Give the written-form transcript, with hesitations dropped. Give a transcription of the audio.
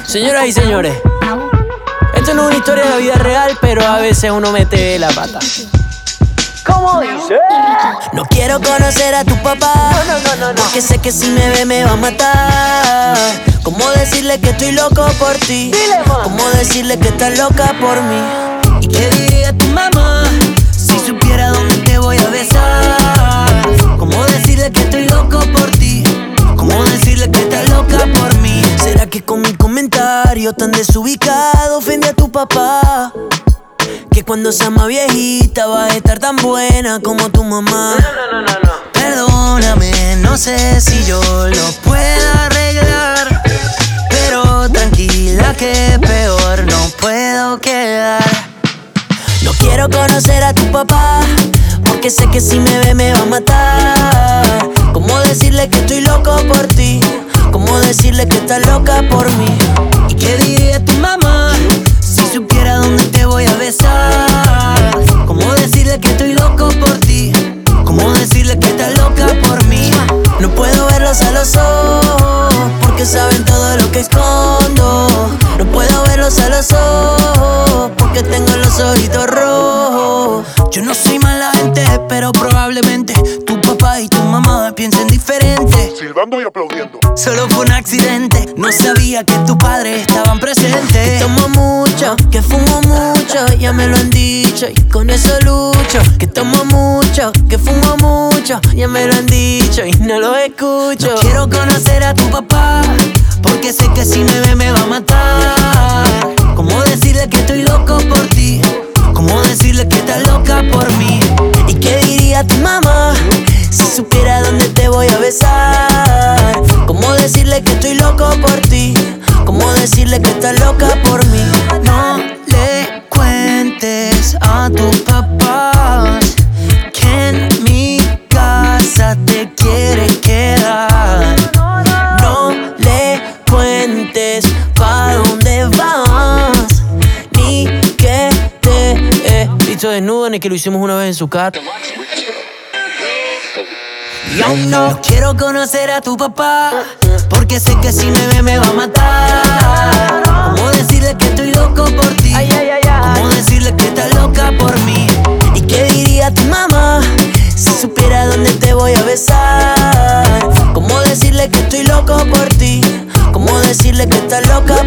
Señoras y señores, esto no es una historia de la vida real, pero a veces uno mete la pata. ¿Cómo dice? No quiero conocer a tu papá, no. Porque sé que si me ve me va a matar. ¿Cómo decirle que estoy loco por ti? ¿Cómo decirle que estás loca por mí? ¿Y qué diría tu mamá si supiera dónde te voy a besar? ¿Cómo decirle que estoy loco por ti? ¿Cómo decirle que estás loca por mí? ¿Será que con mi comentario tan desubicado ofende a tu papá? Que cuando sea más viejita vas a estar tan buena como tu mamá. No. Perdóname, no sé si yo lo pueda arreglar, pero tranquila que peor no puedo quedar. No quiero conocer a tu papá, porque sé que si me ve me va a matar. ¿Cómo decirle que estoy loco por ti? ¿Cómo decirle que estás loca por mí? ¿Y qué diría tu mamá si supiera dónde te voy a besar? ¿Cómo decirle que estoy loco por ti? ¿Cómo decirle que estás loca por mí? No puedo verlos a los ojos, porque saben todo lo que escondo. No puedo verlos a los ojos, porque tengo los ojitos rojos. Yo no soy mala gente, pero probablemente tu papá y tu mamá piensen diferente. Silbando y aplaudiendo. Solo fue un accidente, no sabía que tus padres estaban presentes. Que tomo mucho, que fumo mucho, ya me lo han dicho y con eso lucho. Que tomo mucho, que fumo mucho, ya me lo han dicho y no lo escucho. No quiero conocer a tu papá, porque sé que si me ve me va a matar. ¿Cómo decirle que estoy loco por ti? ¿Cómo decirle que estás loca por mí? ¿Y qué diría tu mamá si supiera dónde te voy a besar? ¿Cómo decirle que estoy loco por ti? ¿Cómo decirle que estás loca por mí? No le cuentes a tus papás que en mi casa te quieres quedar. No le cuentes pa' dónde vas, ni que te he visto desnudo, ni que lo hicimos una vez en su casa. Yo no quiero conocer a tu papá, porque sé que si me ve me va a matar. ¿Cómo decirle que estoy loco por ti? ¿Cómo decirle que estás loca por mí? ¿Y qué diría tu mamá si supiera dónde te voy a besar? ¿Cómo decirle que estoy loco por ti? ¿Cómo decirle que estás loca